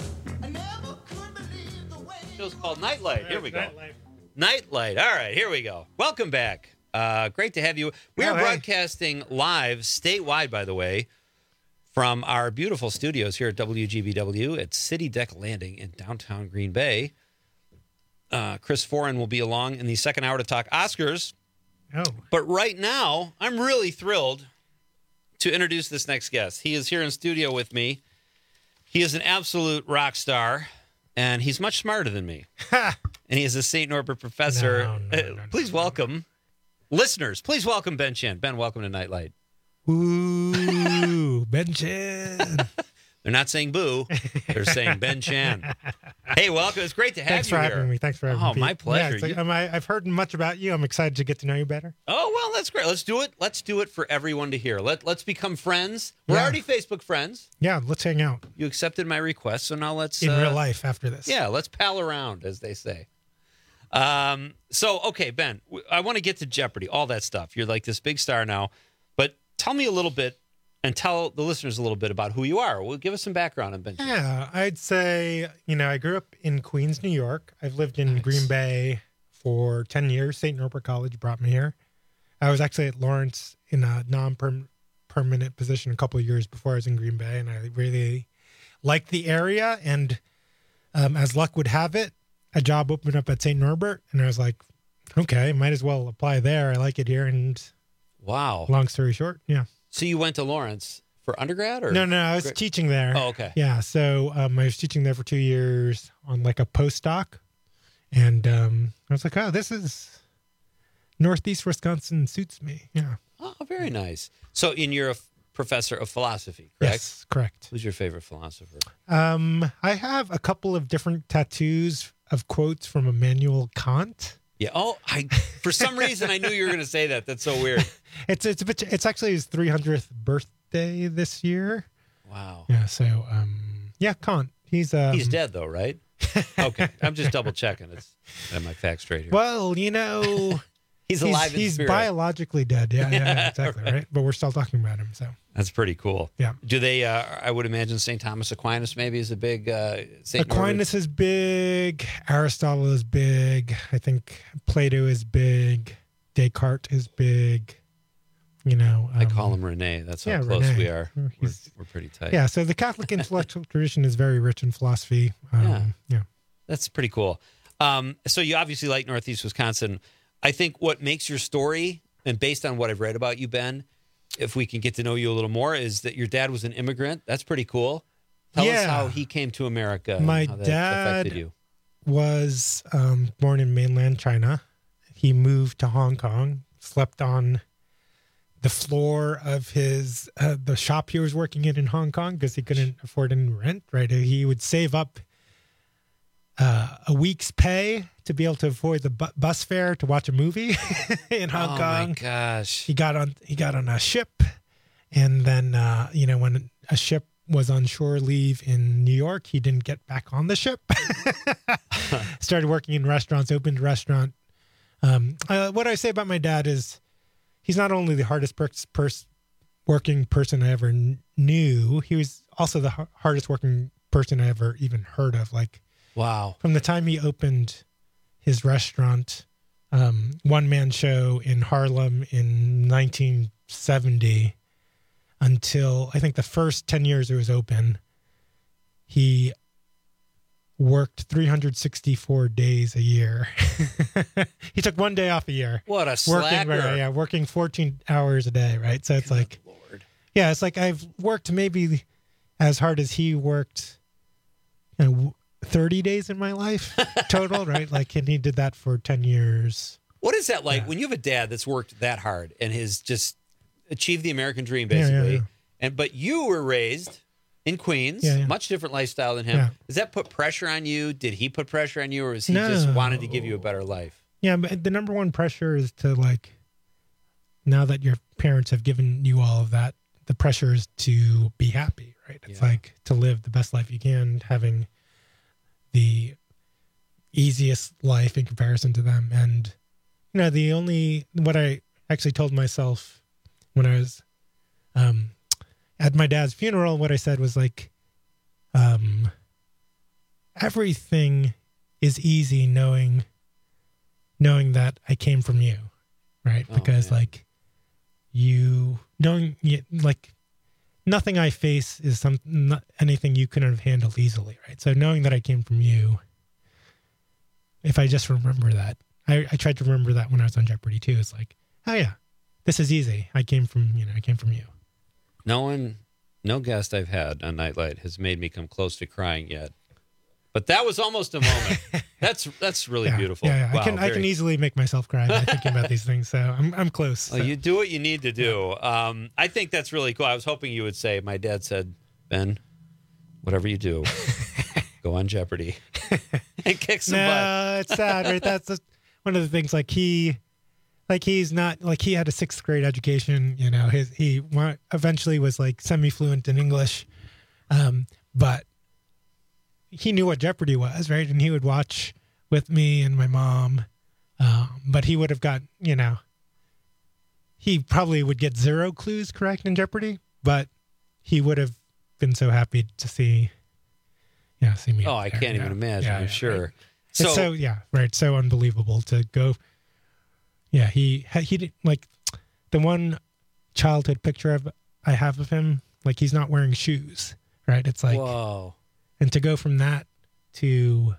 Show's called Nightlight. Here we go. Nightlight. All right, here we go. Welcome back. Great to have you. We are broadcasting live statewide, by the way, from our beautiful studios here at WGBW at City Deck Landing in downtown Green Bay. Chris Foran will be along in the second hour to talk Oscars. Oh. But right now, I'm really thrilled to introduce this next guest. He is here in studio with me. He is an absolute rock star, and he's much smarter than me. And he is a St. Norbert professor. Please welcome, listeners, please welcome Ben Chan. Ben, welcome to Nightlight. Ooh, Ben Chan. They're not saying boo. They're saying Ben Chan. Hey, welcome. It's great to have Thanks you for here. having me. Thanks for having me. Oh, my pleasure. Yeah, I've heard much about you. I'm excited to get to know you better. Oh, well, that's great. Let's do it. Let's do it for everyone to hear. Let's become friends. We're already Facebook friends. Yeah, let's hang out. You accepted my request, so now let's... In real life after this. Yeah, let's pal around, as they say. Okay, Ben, I want to get to Jeopardy, all that stuff. You're like this big star now. But tell me a little bit, and tell the listeners a little bit about who you are. Well, give us some background on Ben Chan. Yeah, I'd say, I grew up in Queens, New York. I've lived in Green Bay for 10 years. St. Norbert College brought me here. I was actually at Lawrence in a non-permanent position a couple of years before I was in Green Bay, and I really liked the area. And as luck would have it, a job opened up at St. Norbert, and I was like, okay, might as well apply there. I like it here. And wow. Long story short, yeah. So you went to Lawrence for undergrad? Or No, I was teaching there. Oh, okay. Yeah, so I was teaching there for 2 years on like a postdoc. And I was like, oh, this is Northeast Wisconsin suits me. Yeah. Oh, very nice. So you're a professor of philosophy, correct? Yes, correct. Who's your favorite philosopher? I have a couple of different tattoos of quotes from Immanuel Kant. Yeah. Oh, for some reason I knew you were going to say that. That's so weird. It's actually his 300th birthday this year. Wow. Yeah. So, Kant. He's dead though, right? Okay. I'm just double checking. It's my facts straight here. Well, he's alive. He's biologically dead. Yeah, exactly. right. But we're still talking about him. So that's pretty cool. Yeah. Do they? I would imagine St. Thomas Aquinas maybe is a big. St. Aquinas is big. Aristotle is big. I think Plato is big. Descartes is big. I call him Rene. That's how close Rene. we are. We're pretty tight. Yeah. So the Catholic intellectual tradition is very rich in philosophy. Yeah. That's pretty cool. So you obviously like Northeast Wisconsin. I think what makes your story, and based on what I've read about you, Ben, if we can get to know you a little more, is that your dad was an immigrant. That's pretty cool. Tell us how he came to America. My and how that dad affected you. was born in mainland China. He moved to Hong Kong, slept on the floor of his the shop he was working in Hong Kong because he couldn't afford any rent. Right, he would save up a week's pay to be able to avoid the bus fare to watch a movie in Hong Kong. Oh my gosh! He got on a ship, and then when a ship was on shore leave in New York, he didn't get back on the ship. Started working in restaurants, opened a restaurant. What I say about my dad is he's not only the hardest working person I ever knew, he was also the hardest working person I ever even heard of. Like, wow. From the time he opened his restaurant, one-man show in Harlem in 1970 until I think the first 10 years it was open, he worked 364 days a year. He took one day off a year. What a slacker. Working 14 hours a day, right? So it's like, Lord. Yeah, it's like I've worked maybe as hard as he worked 30 days in my life total, right? Like, and he did that for 10 years. What is that like when you have a dad that's worked that hard and has just achieved the American dream, basically? But you were raised in Queens, much different lifestyle than him. Yeah. Does that put pressure on you? Did he put pressure on you, or was he just wanted to give you a better life? Yeah, but the number one pressure is to now that your parents have given you all of that, the pressure is to be happy, right? It's like to live the best life you can, having the easiest life in comparison to them. And, what I actually told myself when I was at my dad's funeral, what I said was like, everything is easy knowing that I came from you, right? Because nothing I face is anything you couldn't have handled easily, right? So knowing that I came from you, if I just remember that, I tried to remember that when I was on Jeopardy too. It's like, oh yeah, this is easy. I came from you. No guest I've had on Nightlight has made me come close to crying yet. But that was almost a moment. That's really beautiful. Yeah. Wow, I can easily make myself cry by thinking about these things. So I'm close. So. Well, you do what you need to do. I think that's really cool. I was hoping you would say, my dad said, Ben, whatever you do, go on Jeopardy and kick some butt. No, it's sad, right? That's one of the things. He's not he had a 6th grade education. He eventually was semi-fluent in English, but he knew what Jeopardy was, right? And he would watch with me and my mom. But he would have got, he probably would get 0 clues correct in Jeopardy, but he would have been so happy to see me. Oh, I can't even imagine. I'm sure. Right. So right. So unbelievable to go. Yeah. He did the one childhood picture I have of him, he's not wearing shoes, right? It's like, whoa. And to go from that to,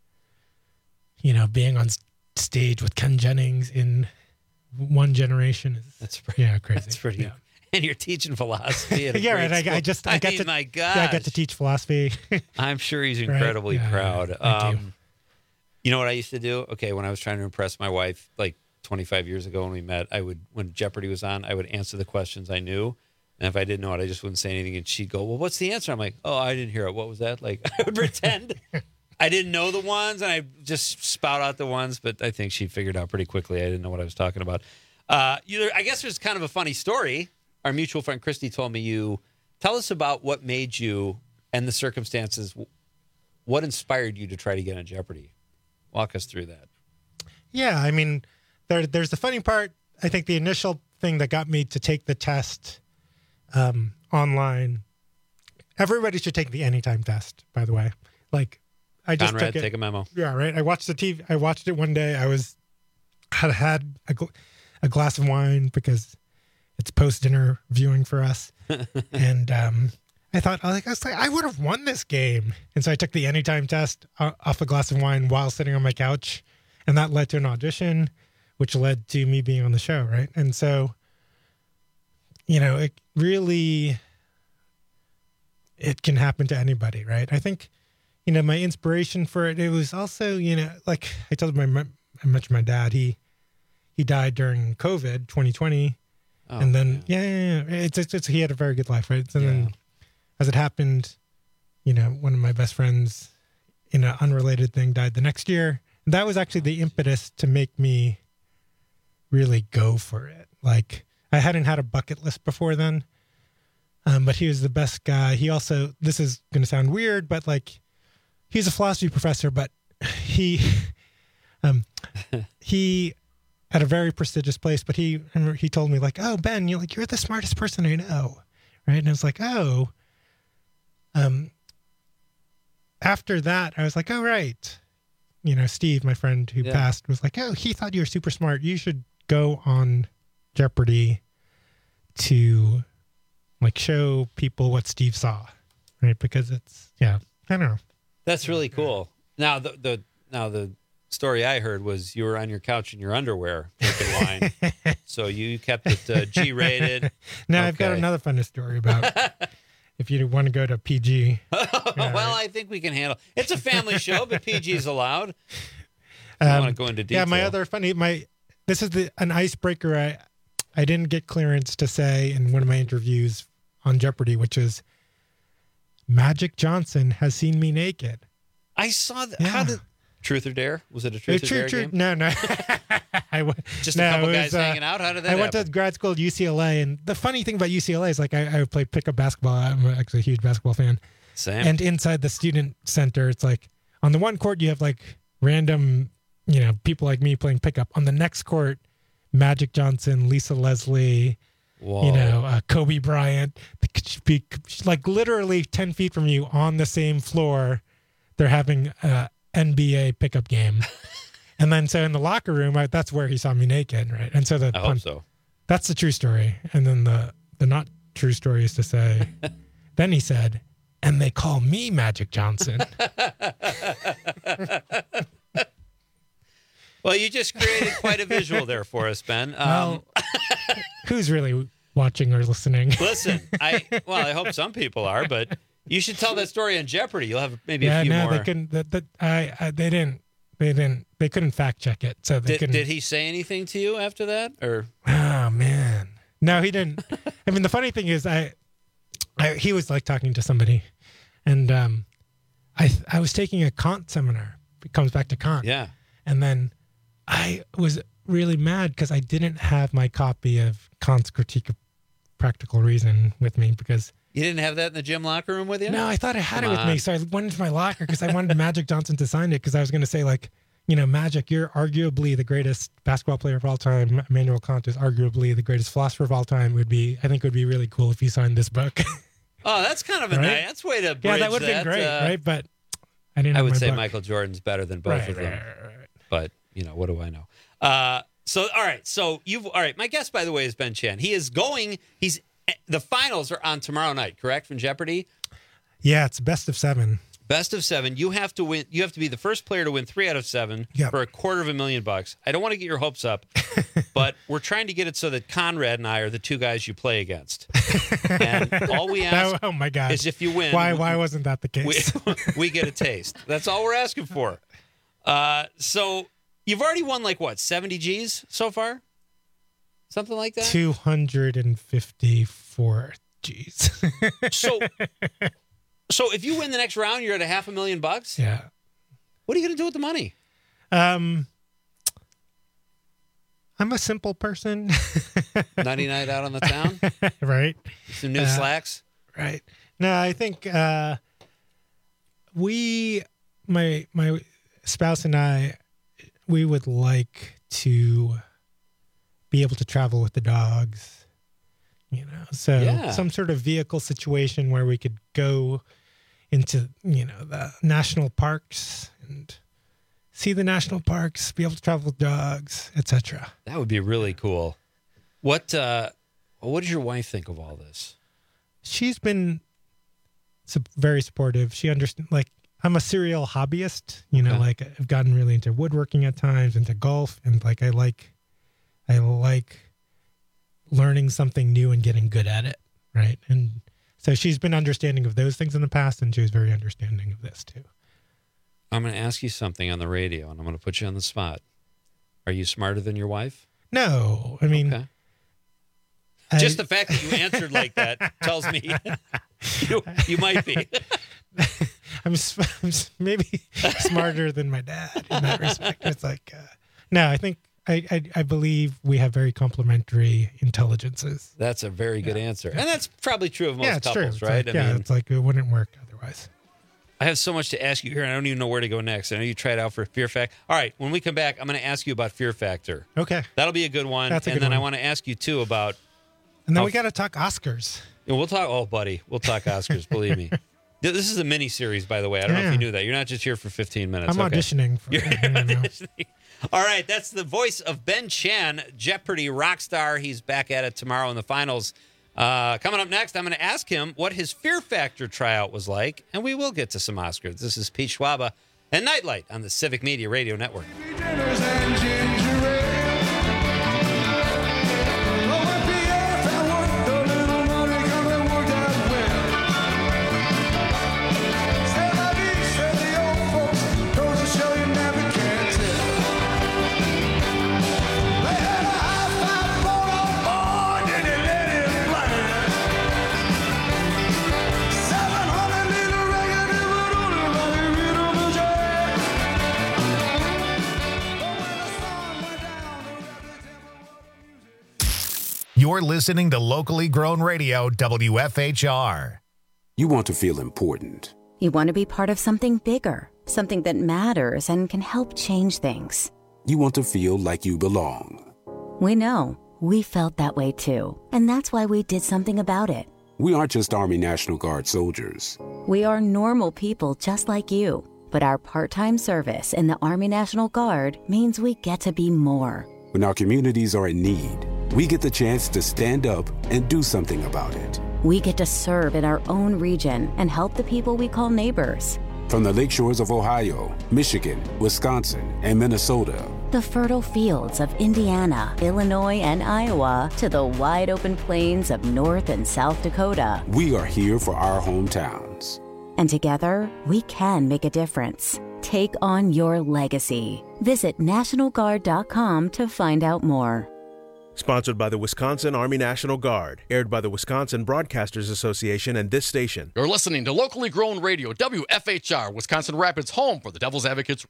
being on stage with Ken Jennings in one generation is crazy. That's pretty. Yeah. And you're teaching philosophy. At a right. I get to teach philosophy. I'm sure he's incredibly proud. Thank you. You know what I used to do? Okay, when I was trying to impress my wife, 25 years ago when we met, when Jeopardy was on, I would answer the questions I knew. And if I didn't know it, I just wouldn't say anything. And she'd go, well, what's the answer? I'm like, oh, I didn't hear it. What was that? I would pretend I didn't know the ones, and I just spout out the ones. But I think she figured out pretty quickly I didn't know what I was talking about. I guess there's kind of a funny story. Our mutual friend Christy told me tell us about what made you and the circumstances. What inspired you to try to get on Jeopardy? Walk us through that. Yeah, I mean, there's the funny part. I think the initial thing that got me to take the test online. Everybody should take the anytime test, by the way. I just Conrad, took it. take a memo. Yeah, right. I watched the TV. I watched it one day. I had a glass of wine because it's post-dinner viewing for us. And I thought, I would have won this game. And so I took the anytime test off a glass of wine while sitting on my couch. And that led to an audition, which led to me being on the show, right? And so, it really, it can happen to anybody, right? I think, my inspiration for it was also, I told I mentioned my dad, he died during COVID, 2020. Oh, and then, it's he had a very good life, right? And then as it happened, one of my best friends in an unrelated thing died the next year. And that was actually the impetus to make me really go for it. I hadn't had a bucket list before then, but he was the best guy. He also, this is going to sound weird, but he's a philosophy professor, but he at a very prestigious place, but he told me oh, Ben, you're the smartest person I know. Right. And I was like, oh, after that, I was like, oh, right. Steve, my friend who passed, was like, oh, he thought you were super smart. You should go on Jeopardy to show people what Steve saw. Right. Because it's, I don't know. That's really cool. Now the story I heard was you were on your couch in your underwear drinking wine. So you kept it G-rated. Now I've got another funny story about if you want to go to PG. Well, I think we can handle. It's a family show, but PG is allowed. I want to go into detail. Yeah, my other funny this is an icebreaker I didn't get clearance to say in one of my interviews on Jeopardy, which is Magic Johnson has seen me naked. I saw that. Yeah. Truth or Dare? Was it a Truth or Dare game? No. Just a couple guys hanging out? How did that I went to grad school at UCLA, and the funny thing about UCLA is, like, I played pickup basketball. I'm actually a huge basketball fan. Same. And inside the student center, it's like, on the one court, you have, like, random, people like me playing pickup. On the next court, Magic Johnson, Lisa Leslie, Kobe Bryant, like literally 10 feet from you on the same floor, they're having an NBA pickup game. And then so in the locker room, that's where he saw me naked, right? And so I hope so. That's the true story. And then the not true story is to say, then he said, and they call me Magic Johnson. Well, you just created quite a visual there for us, Ben. Who's really watching or listening? Listen, I hope some people are, but you should tell that story on Jeopardy. You'll have maybe a few more. They couldn't. They couldn't fact check it. So they couldn't. Did he say anything to you after that, or? Oh man, no, he didn't. I mean, the funny thing is, he was like talking to somebody, and I was taking a Kant seminar. It comes back to Kant. Yeah, and then I was really mad because I didn't have my copy of Kant's Critique of Practical Reason with me because. You didn't have that in the gym locker room with you? No, I thought I had it with me. So I went into my locker because I wanted Magic Johnson to sign it because I was going to say, like, Magic, you're arguably the greatest basketball player of all time. Immanuel Kant is arguably the greatest philosopher of all time. I think it would be really cool if you signed this book. Oh, that's kind of a nice. That's a way to bridge that would have been great, right? But I didn't. I would say book. Michael Jordan's better than both of them. Right. But what do I know? All right. My guest, by the way, is Ben Chan. The finals are on tomorrow night, correct, from Jeopardy? Yeah, it's best of 7. Best of 7. You have to win. You have to be the first player to win 3 out of 7 for $250,000. I don't want to get your hopes up, but we're trying to get it so that Conrad and I are the two guys you play against. And all we ask oh my God. is if you win. Why wasn't that the case? we get a taste. That's all we're asking for. So you've already won 70 G's so far? Something like that? 254 G's. So if you win the next round, you're at $500,000? Yeah. What are you going to do with the money? I'm a simple person. 90 night out on the town? Right. Some new slacks? Right. No, I think my spouse and I, we would like to be able to travel with the dogs, some sort of vehicle situation where we could go into, the national parks and see the national parks, be able to travel with dogs, etc. That would be really cool. What does your wife think of all this? She's been very supportive. She understands, I'm a serial hobbyist, I've gotten really into woodworking at times, into golf, and I like learning something new and getting good at it, right? And so she's been understanding of those things in the past, and she was very understanding of this too. I'm going to ask you something on the radio, and I'm going to put you on the spot. Are you smarter than your wife? No, I mean... Okay. Just the fact that you answered like that tells me you might be. I'm maybe smarter than my dad in that respect. It's no, I think I believe we have very complementary intelligences. That's a very good answer. And that's probably true of most couples, true. right? It's it wouldn't work otherwise. I have so much to ask you here, and I don't even know where to go next. I know you tried out for Fear Factor. All right, when we come back, I'm going to ask you about Fear Factor. Okay. That'll be a good one. That's a good one. one. I want to ask you, too, about... And then we got to talk Oscars. We'll talk... Oh, buddy, we'll talk Oscars, believe me. This is a mini-series, by the way. I don't know if you knew that. You're not just here for 15 minutes. I'm auditioning. You're auditioning. All right, that's the voice of Ben Chan, Jeopardy rock star. He's back at it tomorrow in the finals. Coming up next, I'm going to ask him what his Fear Factor tryout was like, and we will get to some Oscars. This is Pete Schwaba and Nightlight on the Civic Media Radio Network. You're listening to locally grown radio WFHR. You want to feel important. You want to be part of something bigger, something that matters and can help change things. You want to feel like you belong. We know. We felt that way too. And that's why we did something about it. We aren't just Army National Guard soldiers. We are normal people just like you. But our part-time service in the Army National Guard means we get to be more. When our communities are in need, we get the chance to stand up and do something about it. We get to serve in our own region and help the people we call neighbors. From the lakeshores of Ohio, Michigan, Wisconsin, and Minnesota. The fertile fields of Indiana, Illinois, and Iowa to the wide open plains of North and South Dakota. We are here for our hometowns. And together, we can make a difference. Take on your legacy. Visit NationalGuard.com to find out more. Sponsored by the Wisconsin Army National Guard. Aired by the Wisconsin Broadcasters Association and this station. You're listening to locally grown radio, WFHR, Wisconsin Rapids, home for the Devil's Advocates.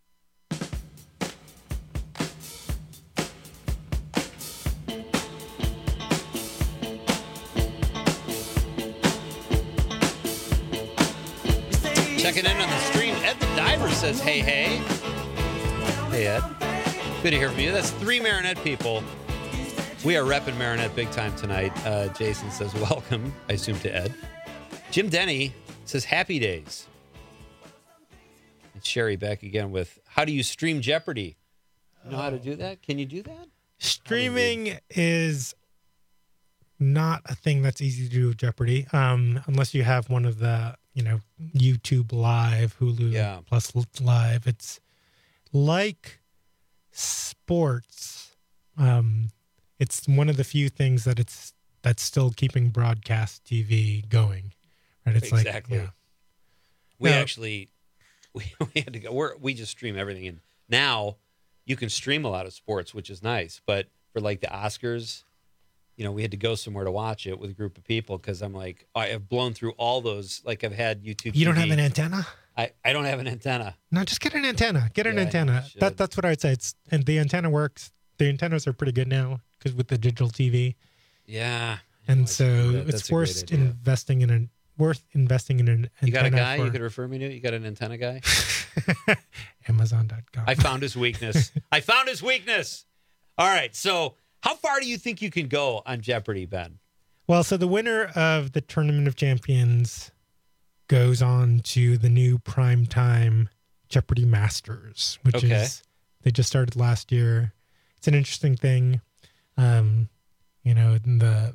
Checking in on the stream, Ed the Diver says, hey, hey. Hey, Ed. Good to hear from you. That's 3 Marinette people. We are repping Marinette big time tonight. Jason says, welcome, I assume, to Ed. Jim Denny says, happy days. And Sherry back again with, how do you stream Jeopardy? You know how to do that? Can you do that? Streaming is not a thing that's easy to do with Jeopardy, unless you have one of the, YouTube Live, Hulu Plus Live. It's like sports. It's one of the few things that's still keeping broadcast TV going, right? It's exactly. Like, yeah. We actually we had to go. We just stream everything, and now you can stream a lot of sports, which is nice. But for like the Oscars, we had to go somewhere to watch it with a group of people because I'm like, I have blown through all those. Like I've had YouTube. You don't TV. have an antenna? I don't have an antenna. No, just get an antenna. Get an antenna. That's what I'd say. And the antenna works. The antennas are pretty good now because with the digital TV. Yeah. And so it's worth investing in an antenna. You got a guy you could refer me to? You got an antenna guy? Amazon.com. I found his weakness. All right. So how far do you think you can go on Jeopardy, Ben? Well, so the winner of the Tournament of Champions goes on to the new primetime Jeopardy Masters, which is, they just started last year. It's an interesting thing. The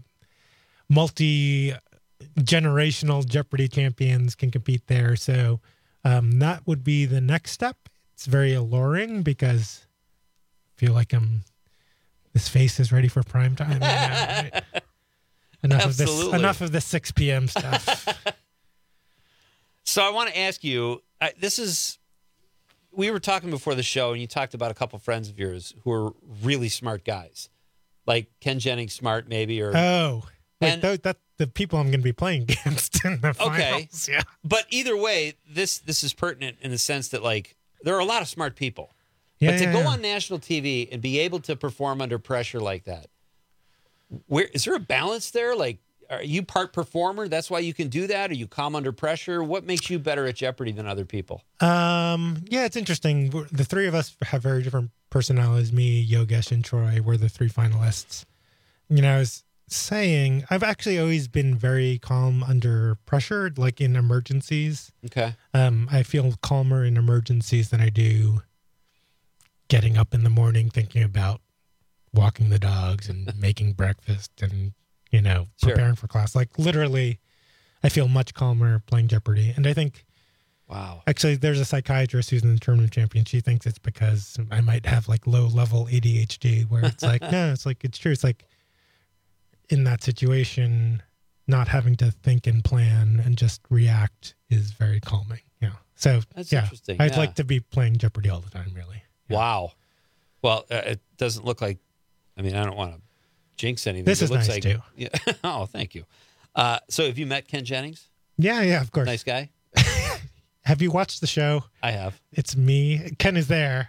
multi-generational Jeopardy champions can compete there. So that would be the next step. It's very alluring because I feel like this face is ready for prime time. Right? Enough of this 6 p.m. stuff. So I want to ask you, we were talking before the show, and you talked about a couple friends of yours who are really smart guys, like Ken Jennings smart, maybe, or that's the people I'm going to be playing against in the finals. Okay, yeah. But either way, this is pertinent in the sense that like there are a lot of smart people, but to go on national TV and be able to perform under pressure like that, where is there a balance there? Like, are you part performer? That's why you can do that? Are you calm under pressure? What makes you better at Jeopardy than other people? It's interesting. The three of us have very different personalities. Me, Yogesh, and Troy. We're the 3 finalists. I was saying, I've actually always been very calm under pressure, like in emergencies. Okay. I feel calmer in emergencies than I do getting up in the morning thinking about walking the dogs and making breakfast and preparing for class. Like literally, I feel much calmer playing Jeopardy. And I think, actually, there's a psychiatrist who's in the Tournament of Champions. She thinks it's because I might have like low level ADHD, where it's like, no, it's like, it's true. It's like in that situation, not having to think and plan and just react is very calming. Yeah. So that's interesting. I'd like to be playing Jeopardy all the time, really. Yeah. Wow. Well, it doesn't look like, I don't want to jinx anything. This is looks nice like, too. Yeah. Oh, thank you. So have you met Ken Jennings? Yeah, of course. Nice guy. Have you watched the show? I have. It's me. Ken is there.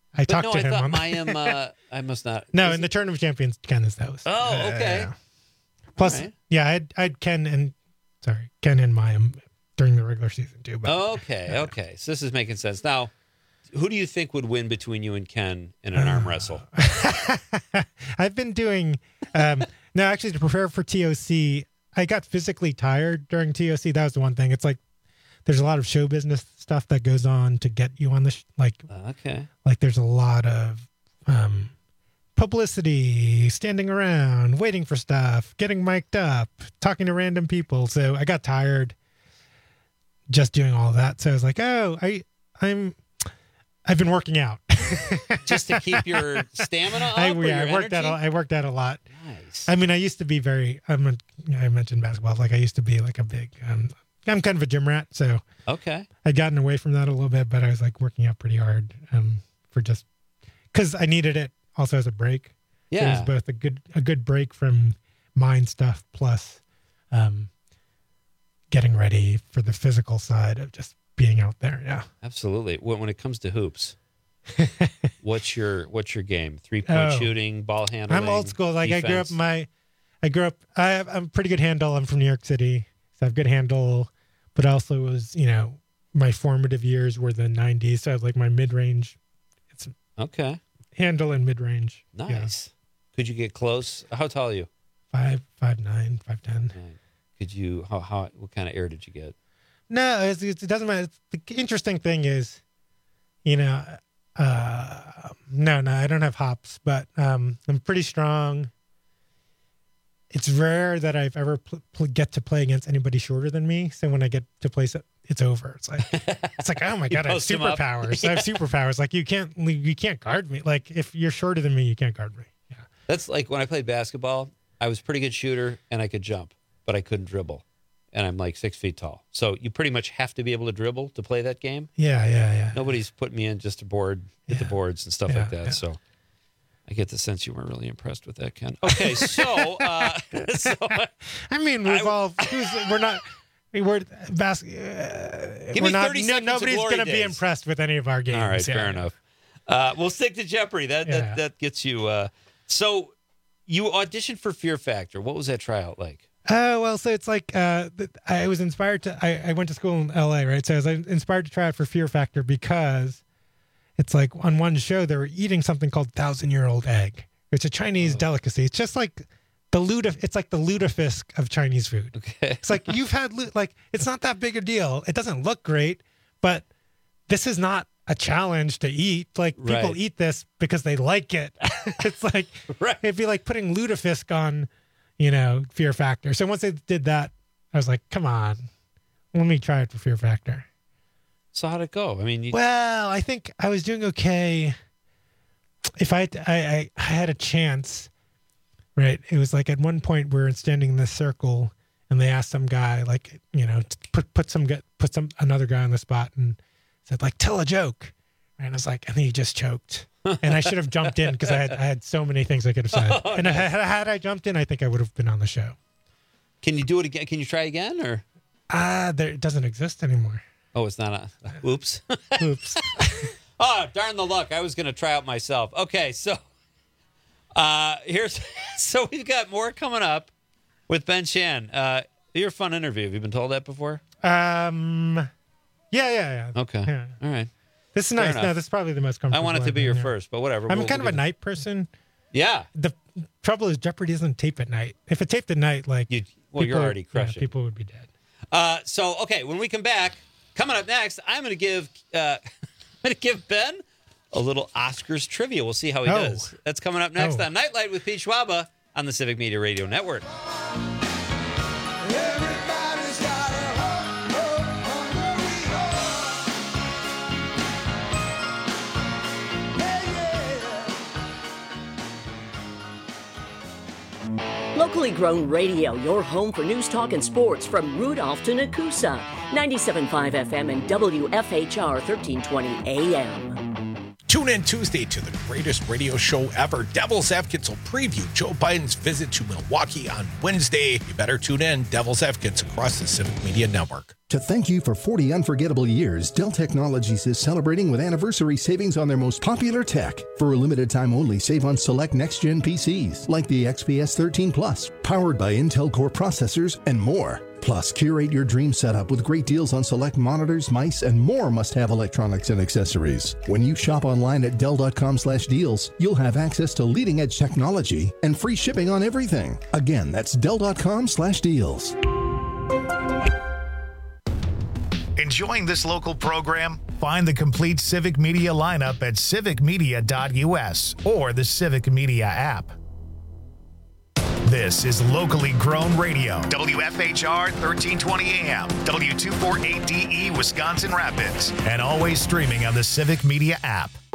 I talked to him. I thought Mayim, I must not. No, in the Tournament of Champions, Ken is the host. Oh, okay. Plus, right. yeah, I'd Ken and Mayim during the regular season too. But, Okay. So this is making sense. Now, who do you think would win between you and Ken in an arm wrestle? I've been doing, no, actually to prepare for TOC, I got physically tired during TOC. That was the one thing. It's like, there's a lot of show business stuff that goes on to get you on the, like there's a lot of publicity, standing around, waiting for stuff, getting mic'd up, talking to random people. So I got tired just doing all that. So I was like, I've been working out just to keep your stamina up. I worked out a lot. Nice. I mean, I used to be I mentioned basketball. Like I used to be like a big. I'm kind of a gym rat, so I'd gotten away from that a little bit, but I was like working out pretty hard for just because I needed it also as a break. Yeah, so it was both a good break from mind stuff plus getting ready for the physical side of just being out there. Yeah, absolutely. When it comes to hoops, what's your game? 3-point shooting, ball handling. I'm old school. Like defense? I grew up. I'm a pretty good handle. I'm from New York City, so I have good handle. But also was, my formative years were the 90s. So I have like my mid-range. It's handle and mid-range. Nice. Yeah. Could you get close? How tall are you? 5'9", 5'10". Could you? What kind of air did you get? No, it doesn't matter. The interesting thing is, no, I don't have hops, but I'm pretty strong. It's rare that I've ever get to play against anybody shorter than me. So when I get to play, it's over. It's like, oh my God, I have superpowers. Yeah. I have superpowers. Like you can't guard me. Like if you're shorter than me, you can't guard me. Yeah. That's like when I played basketball, I was a pretty good shooter and I could jump, but I couldn't dribble. And I'm like 6 feet tall. So you pretty much have to be able to dribble to play that game. Yeah. Nobody's putting me in just to hit the boards and stuff like that. Yeah. So I get the sense you weren't really impressed with that, Ken. Okay, so I mean, we're not. We're Give me 30 seconds. Nobody's going to be impressed with any of our games. All right, fair enough. We'll stick to Jeopardy. That gets you. So you auditioned for Fear Factor. What was that tryout like? Well, so it's like I was inspired to. I went to school in LA, right? So I was inspired to try out for Fear Factor because it's like on one show they were eating something called 1,000-year-old egg. It's a Chinese delicacy. It's just like it's like the lutefisk of Chinese food. Okay. It's like you've had it's not that big a deal. It doesn't look great, but this is not a challenge to eat. Like people eat this because they like it. It's like it'd be like putting lutefisk on, Fear Factor. So once they did that, I was like, come on, let me try it for Fear Factor. So how'd it go? I mean, well, I think I was doing okay. If I had a chance, right? It was like at one point we were standing in this circle, and they asked some guy, like, to put another guy on the spot, and said like, tell a joke, and I was like, and then he just choked, and I should have jumped in because I had so many things I could have said, and had I jumped in, I think I would have been on the show. Can you do it again? Can you try again, or? It doesn't exist anymore. Oh, it's not oops. Oops. Oh, darn the luck. I was going to try out myself. Okay, so so we've got more coming up with Ben Chan. You're a fun interview. Have you been told that before? Yeah. Okay. Yeah. All right. This is nice. No, this is probably the most comfortable. I want it to be your first, but whatever. I'm kind of a night person. Yeah. The trouble is Jeopardy doesn't tape at night. If it taped at night, like you're already crushing. People would be dead. So okay, when we come back, coming up next, I'm going to give Ben a little Oscars trivia. We'll see how he does. That's coming up next on Nightlight with Pete Schwaba on the Civic Media Radio Network. Locally grown radio, your home for news, talk, and sports from Rudolph to Nakusa. 97.5 FM and WFHR 1320 AM. Tune in Tuesday to the greatest radio show ever. Devil's Advocates will preview Joe Biden's visit to Milwaukee on Wednesday. You better tune in. Devil's Advocates across the Civic Media Network. To thank you for 40 unforgettable years, Dell Technologies is celebrating with anniversary savings on their most popular tech. For a limited time only, save on select next-gen PCs like the XPS 13 Plus, powered by Intel Core processors, and more. Plus, curate your dream setup with great deals on select monitors, mice, and more must-have electronics and accessories. When you shop online at Dell.com/deals, you'll have access to leading-edge technology and free shipping on everything. Again, that's Dell.com/deals. Enjoying this local program? Find the complete Civic Media lineup at civicmedia.us or the Civic Media app. This is locally grown radio. WFHR 1320 AM, W248DE, Wisconsin Rapids, and always streaming on the Civic Media app.